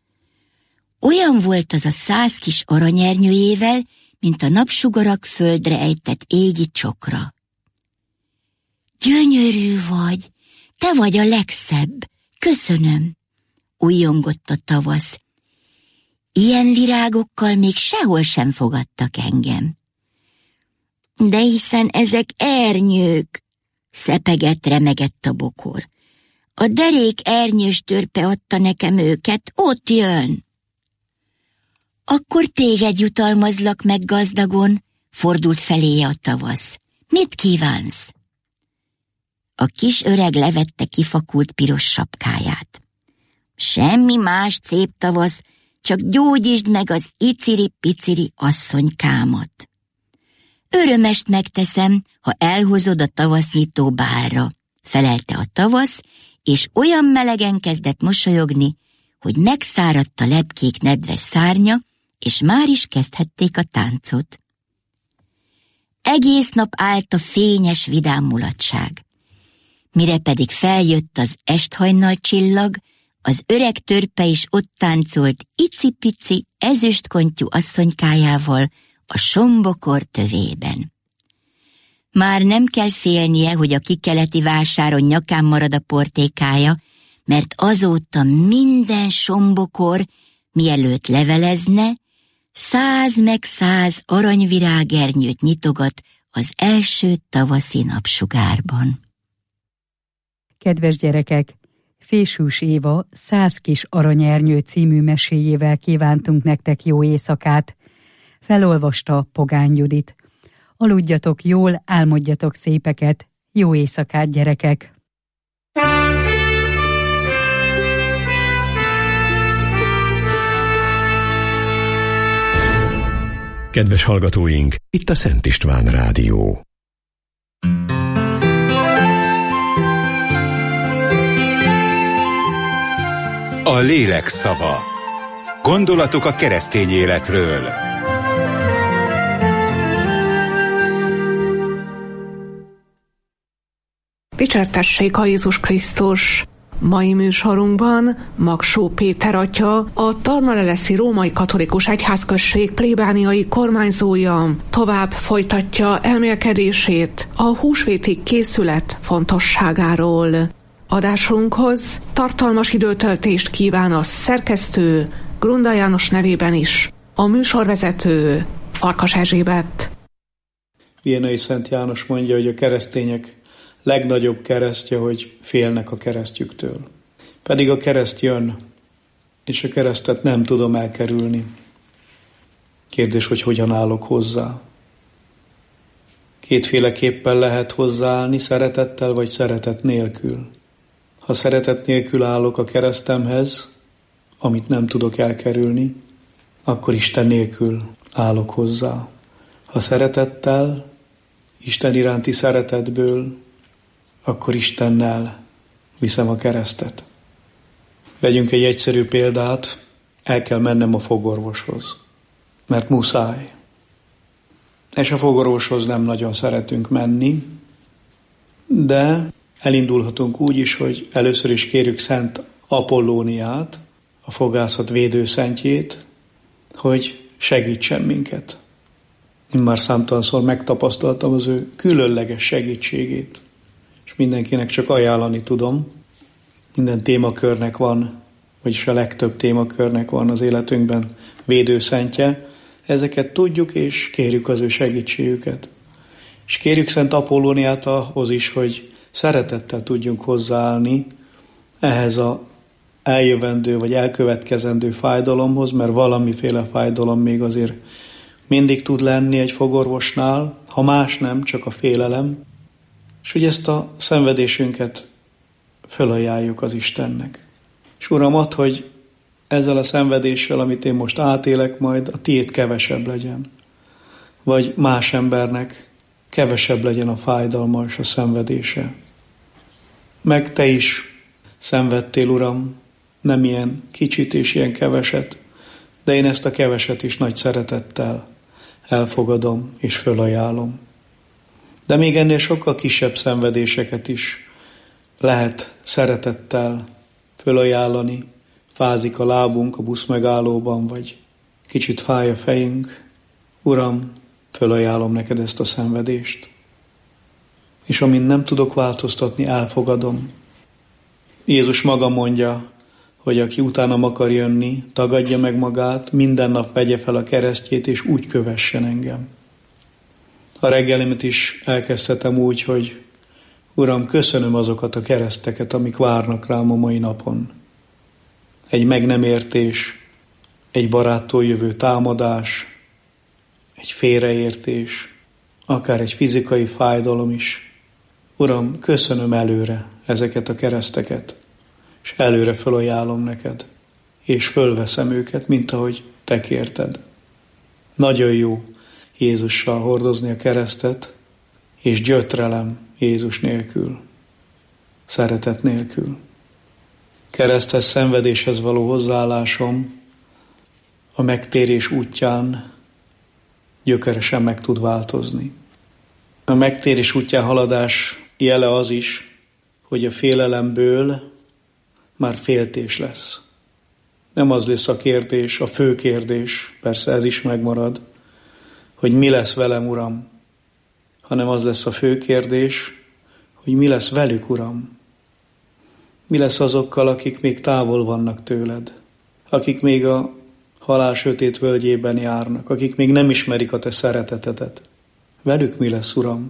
Olyan volt az a 100 kis aranyernyőjével, mint a napsugarak földre ejtett égi csokra. Gyönyörű vagy, te vagy a legszebb, köszönöm, újjongott a tavasz. Ilyen virágokkal még sehol sem fogadtak engem. De hiszen ezek ernyők, szepegett, remegett a bokor. A derék ernyős törpe adta nekem őket, ott jön. Akkor téged jutalmazlak meg gazdagon, fordult feléje a tavasz. Mit kívánsz? A kis öreg levette kifakult piros sapkáját. Semmi más, szép tavasz, csak gyógyítsd meg az iciri-piciri asszonykámat. Örömest megteszem, ha elhozod a tavasznyitó bálra, felelte a tavasz, és olyan melegen kezdett mosolyogni, hogy megszáradt a lepkék nedves szárnya, és már is kezdhették a táncot. Egész nap állt a fényes, vidám mulatság. Mire pedig feljött az esthajnal csillag, az öreg törpe is ott táncolt icipici, ezüstkontyú asszonykájával a sombokor tövében. Már nem kell félnie, hogy a kikeleti vásáron nyakán marad a portékája, mert azóta minden sombokor, mielőtt levelezne, 100 meg 100 aranyvirágernyőt nyitogat az első tavaszi napsugárban. Kedves gyerekek! Fésűs Éva 100 kis aranyernyő című meséjével kívántunk nektek jó éjszakát. Felolvasta Pogány Judit. Aludjatok jól, álmodjatok szépeket. Jó éjszakát, gyerekek! Kedves hallgatóink, itt a Szent István Rádió. A lélek szava. Gondolatok a keresztény életről. Dicsértessék a Jézus Krisztus! Mai műsorunkban Magsó Péter atya, a Tarnaleleszi Római Katolikus Egyházközség plébániai kormányzója tovább folytatja elmélkedését a húsvéti készület fontosságáról. Adásunkhoz tartalmas időtöltést kíván a szerkesztő, Grunda János nevében is a műsorvezető, Farkas Erzsébet. Vienai Szent János mondja, hogy a keresztények legnagyobb keresztje, hogy félnek a keresztjüktől. Pedig a kereszt jön, és a keresztet nem tudom elkerülni. Kérdés, hogy hogyan állok hozzá. Kétféleképpen lehet hozzáállni, szeretettel vagy szeretet nélkül. Ha szeretet nélkül állok a keresztemhez, amit nem tudok elkerülni, akkor Isten nélkül állok hozzá. Ha szeretettel, Isten iránti szeretetből, akkor Istennel viszem a keresztet. Vegyünk egy egyszerű példát, el kell mennem a fogorvoshoz, mert muszáj. És a fogorvoshoz nem nagyon szeretünk menni, de elindulhatunk úgy is, hogy először is kérjük Szent Apollóniát, a fogászat védőszentjét, hogy segítsen minket. Én már számtalanszor megtapasztaltam az ő különleges segítségét, és mindenkinek csak ajánlani tudom. Minden témakörnek van, vagyis a legtöbb témakörnek van az életünkben védőszentje. Ezeket tudjuk, és kérjük az ő segítségüket. És kérjük Szent Apollóniát ahhoz is, hogy szeretettel tudjunk hozzáállni ehhez a eljövendő vagy elkövetkezendő fájdalomhoz, mert valamiféle fájdalom még azért mindig tud lenni egy fogorvosnál, ha más nem, csak a félelem, és hogy ezt a szenvedésünket fölajánljuk az Istennek. És Uram, add, hogy ezzel a szenvedéssel, amit én most átélek, majd a tiéd kevesebb legyen. Vagy más embernek kevesebb legyen a fájdalma és a szenvedése. Meg te is szenvedtél, Uram, nem ilyen kicsit és ilyen keveset, de én ezt a keveset is nagy szeretettel elfogadom és fölajánlom. De még ennél sokkal kisebb szenvedéseket is lehet szeretettel fölajánlani. Fázik a lábunk a buszmegállóban, vagy kicsit fáj a fejünk. Uram, fölajánlom neked ezt a szenvedést. És amint nem tudok változtatni, elfogadom. Jézus maga mondja, hogy aki utánam akar jönni, tagadja meg magát, minden nap vegye fel a keresztjét, és úgy kövessen engem. A reggelimet is elkezdhetem úgy, hogy Uram, köszönöm azokat a kereszteket, amik várnak rám a mai napon. Egy meg nem értés, egy baráttól jövő támadás, egy félreértés, akár egy fizikai fájdalom is. Uram, köszönöm előre ezeket a kereszteket, és előre fölajánlom neked, és fölveszem őket, mint ahogy te kérted. Nagyon jó Jézussal hordozni a keresztet, és gyötrelem Jézus nélkül, szeretet nélkül. Kereszthez, szenvedéshez való hozzáállásom a megtérés útján gyökeresen meg tud változni. A megtérés útján haladás jele az is, hogy a félelemből már féltés lesz. Nem az lesz a kérdés, a fő kérdés, persze ez is megmarad, hogy mi lesz velem, Uram, hanem az lesz a fő kérdés, hogy mi lesz velük, Uram. Mi lesz azokkal, akik még távol vannak tőled, akik még a halál sötét völgyében járnak, akik még nem ismerik a te szeretetedet. Velük mi lesz, Uram?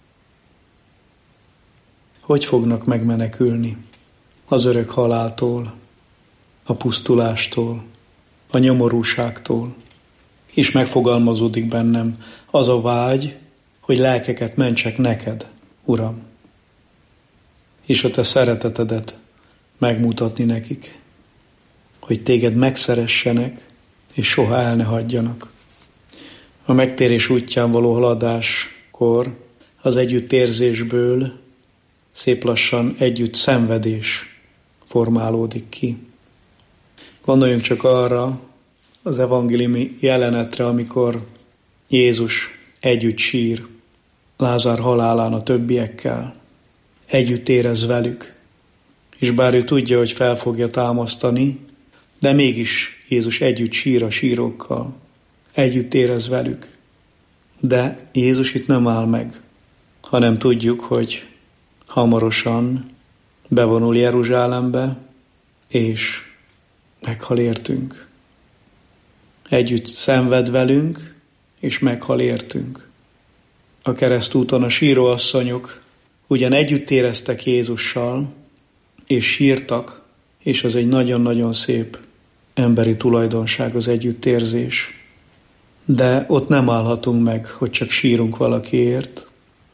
Hogy fognak megmenekülni az örök haláltól, a pusztulástól, a nyomorúságtól? És megfogalmazódik bennem az a vágy, hogy lelkeket mentsek neked, Uram, és a te szeretetedet megmutatni nekik, hogy téged megszeressenek, és soha el ne hagyjanak. A megtérés útján való haladáskor az együttérzésből szép lassan együtt szenvedés formálódik ki. Gondoljunk csak arra az evangéliumi jelenetre, amikor Jézus együtt sír Lázár halálán a többiekkel. együtt érez velük. És bár ő tudja, hogy fel fogja támasztani, de mégis Jézus együtt sír a sírokkal, együtt érez velük. De Jézus itt nem áll meg, hanem tudjuk, hogy hamarosan bevonul Jeruzsálembe, és meghal értünk. Együtt szenved velünk, és meghal értünk. A keresztúton a síróasszonyok ugyan együtt éreztek Jézussal, és sírtak, és az egy nagyon-nagyon szép emberi tulajdonság az együttérzés. De ott nem állhatunk meg, hogy csak sírunk valakiért,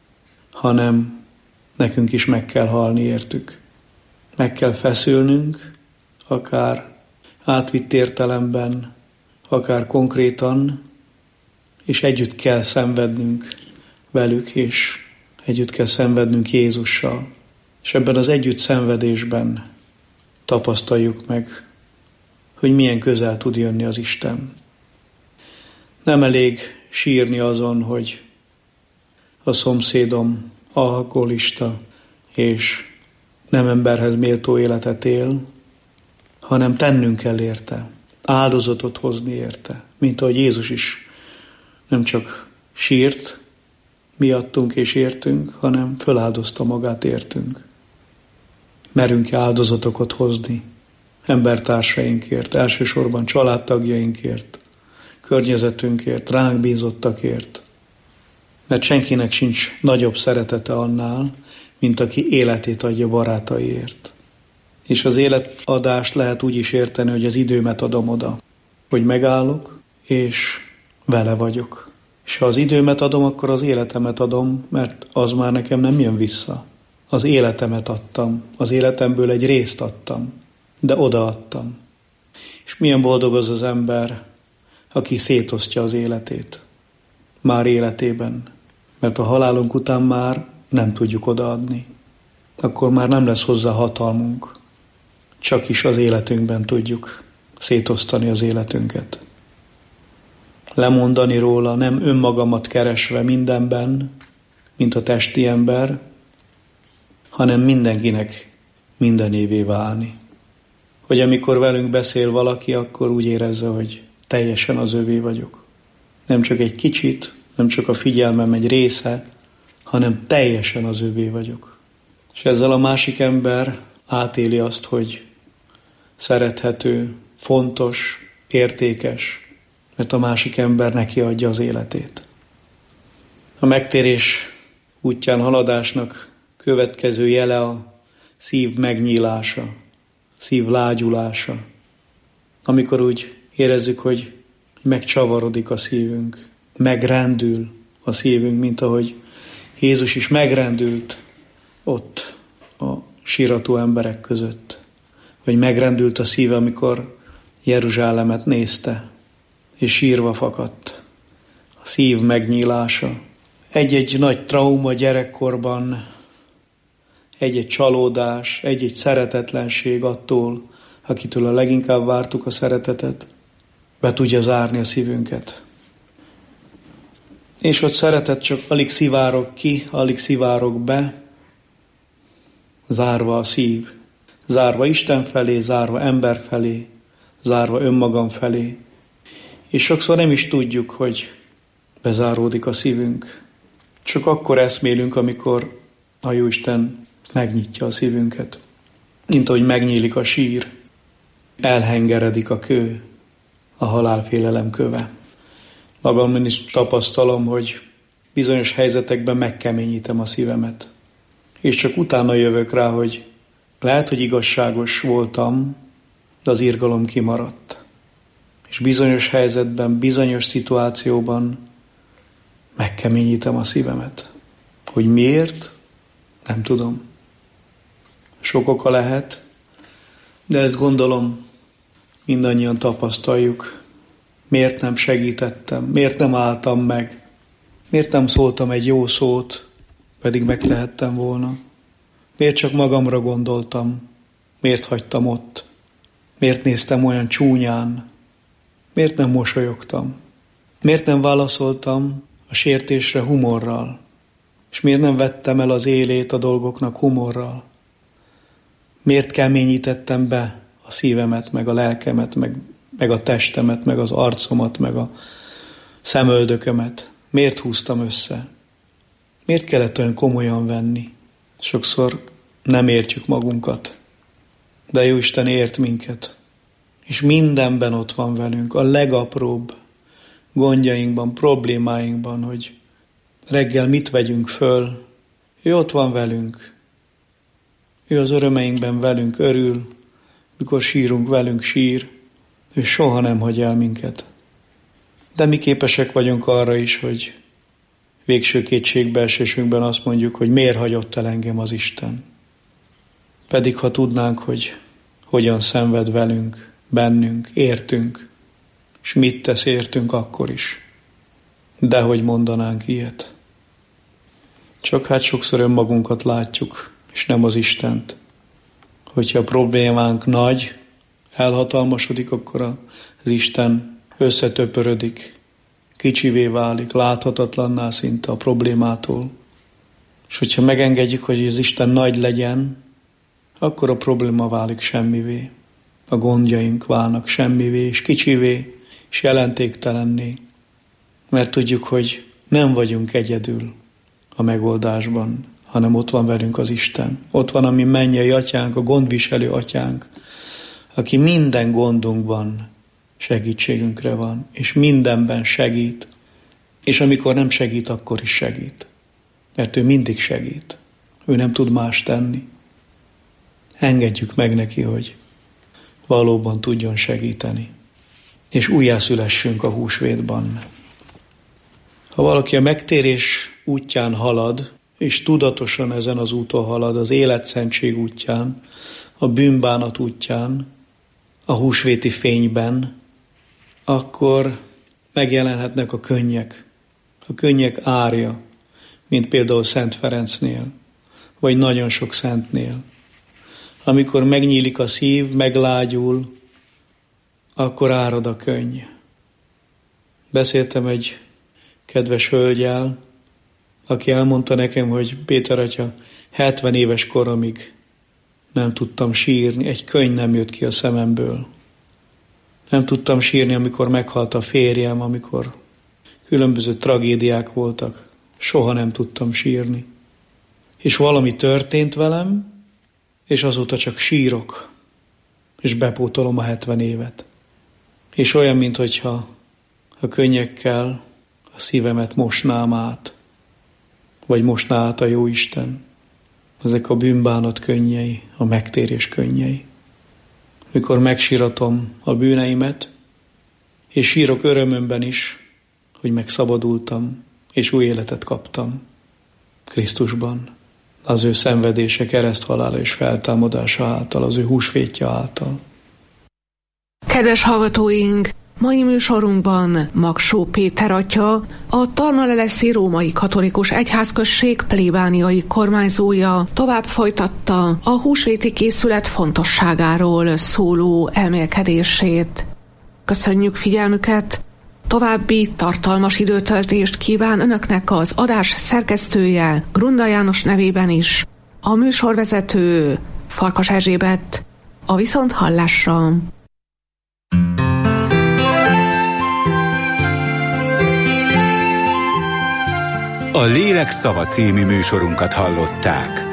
hanem nekünk is meg kell halni értük. Meg kell feszülnünk, akár átvitt értelemben, akár konkrétan, és együtt kell szenvednünk velük, és együtt kell szenvednünk Jézussal. És ebben az együtt szenvedésben tapasztaljuk meg, hogy milyen közel tud jönni az Isten. Nem elég sírni azon, hogy a szomszédom alkoholista, és nem emberhez méltó életet él, hanem tennünk kell érte, áldozatot hozni érte, mint ahogy Jézus is nem csak sírt miattunk és értünk, hanem föláldozta magát értünk. Merünk-e áldozatokat hozni embertársainkért, elsősorban családtagjainkért, környezetünkért, ránk bízottakért, mert senkinek sincs nagyobb szeretete annál, mint aki életét adja barátaiért. És az életadást lehet úgy is érteni, hogy az időmet adom oda, hogy megállok, és vele vagyok. És ha az időmet adom, akkor az életemet adom, mert az már nekem nem jön vissza. Az életemet adtam, az életemből egy részt adtam, de odaadtam. És milyen boldog az az ember, aki szétosztja az életét. Már életében. Mert a halálunk után már nem tudjuk odaadni. Akkor már nem lesz hozzá hatalmunk. Csak is az életünkben tudjuk szétosztani az életünket. Lemondani róla, nem önmagamat keresve mindenben, mint a testi ember, hanem mindenkinek mindenévé válni. Hogy amikor velünk beszél valaki, akkor úgy érezze, hogy teljesen az övé vagyok. Nem csak egy kicsit, nem csak a figyelmem egy része, hanem teljesen az övé vagyok. És ezzel a másik ember átéli azt, hogy szerethető, fontos, értékes, mert a másik ember neki adja az életét. A megtérés útján haladásnak következő jele a szív megnyílása, szív lágyulása. Amikor úgy érezzük, hogy megcsavarodik a szívünk, megrendül a szívünk, mint ahogy Jézus is megrendült ott a sírató emberek között. Vagy megrendült a szíve, amikor Jeruzsálemet nézte, és sírva fakadt. A szív megnyílása. Egy-egy nagy trauma gyerekkorban, egy-egy csalódás, egy-egy szeretetlenség attól, akitől a leginkább vártuk a szeretetet, be tudja zárni a szívünket. És ott szeretet csak alig szivárog ki, alig szivárog be, zárva a szív. Zárva Isten felé, zárva ember felé, zárva önmagam felé. És sokszor nem is tudjuk, hogy bezáródik a szívünk. Csak akkor eszmélünk, amikor a Jóisten megnyitja a szívünket. Mint ahogy megnyílik a sír, elhengeredik a kő, a halálfélelem köve. Magamon is tapasztalom, hogy bizonyos helyzetekben megkeményítem a szívemet. És csak utána jövök rá, hogy lehet, hogy igazságos voltam, de az irgalom kimaradt. És bizonyos helyzetben, bizonyos szituációban megkeményítem a szívemet. Hogy miért? Nem tudom. Sok oka lehet, de ezt gondolom mindannyian tapasztaljuk. Miért nem segítettem? Miért nem álltam meg? Miért nem szóltam egy jó szót, pedig megtehettem volna? Miért csak magamra gondoltam? Miért hagytam ott? Miért néztem olyan csúnyán? Miért nem mosolyogtam? Miért nem válaszoltam a sértésre humorral? És miért nem vettem el az élét a dolgoknak humorral? Miért keményítettem be a szívemet, meg a lelkemet, meg a testemet, meg az arcomat, meg a szemöldökömet? Miért húztam össze? Miért kellett olyan komolyan venni? Sokszor nem értjük magunkat, de Jóisten ért minket. És mindenben ott van velünk, a legapróbb gondjainkban, problémáinkban, hogy reggel mit vegyünk föl. Ő ott van velünk. Ő az örömeinkben velünk örül, mikor sírunk, velünk sír. Ő soha nem hagy el minket. De mi képesek vagyunk arra is, hogy végső kétségbeesésünkben azt mondjuk, hogy miért hagyott el engem az Isten. Pedig ha tudnánk, hogy hogyan szenved velünk, bennünk, értünk, és mit tesz értünk akkor is. Dehogy mondanánk ilyet. Csak hát sokszor önmagunkat látjuk, és nem az Istent. Hogyha a problémánk nagy, elhatalmasodik, akkor az Isten összetöpörödik, kicsivé válik, láthatatlanná szinte a problémától. És hogyha megengedjük, hogy az Isten nagy legyen, akkor a probléma válik semmivé. A gondjaink válnak semmivé, és kicsivé, és jelentéktelenné. Mert tudjuk, hogy nem vagyunk egyedül a megoldásban, hanem ott van velünk az Isten. Ott van a mi mennyei atyánk, a gondviselő atyánk, aki minden gondunkban segítségünkre van, és mindenben segít, és amikor nem segít, akkor is segít. Mert ő mindig segít. Ő nem tud más tenni. Engedjük meg neki, hogy valóban tudjon segíteni. És újjászülessünk a húsvétban. Ha valaki a megtérés útján halad, és tudatosan ezen az úton halad, az életszentség útján, a bűnbánat útján, a húsvéti fényben, akkor megjelenhetnek a könnyek árja, mint például Szent Ferencnél, vagy nagyon sok szentnél. Amikor megnyílik a szív, meglágyul, akkor árad a könny. Beszéltem egy kedves hölgyel, aki elmondta nekem, hogy Péter atya, 70 éves koromig nem tudtam sírni, egy könny nem jött ki a szememből. Nem tudtam sírni, amikor meghalt a férjem, amikor különböző tragédiák voltak. Soha nem tudtam sírni. És valami történt velem, és azóta csak sírok, és bepótolom a 70 évet. És olyan, minthogyha a könnyekkel a szívemet mosnám át, vagy mosná át a Jóisten. Ezek a bűnbánat könnyei, a megtérés könnyei. Mikor megsíratom a bűneimet, és sírok örömömben is, hogy megszabadultam, és új életet kaptam Krisztusban, az ő szenvedése, kereszthalála és feltámadása által, az ő húsvétja által. Kedves hallgatóink! Mai műsorunkban Magsó Péter atya, a Tarnaleleszi Római Katolikus Egyházközség plébániai kormányzója tovább folytatta a húsvéti készület fontosságáról szóló elmélkedését. Köszönjük figyelmüket! További tartalmas időtöltést kíván Önöknek az adás szerkesztője, Grunda János nevében is, a műsorvezető Farkas Erzsébet. A viszonthallásra! A Lélek szava című műsorunkat hallották.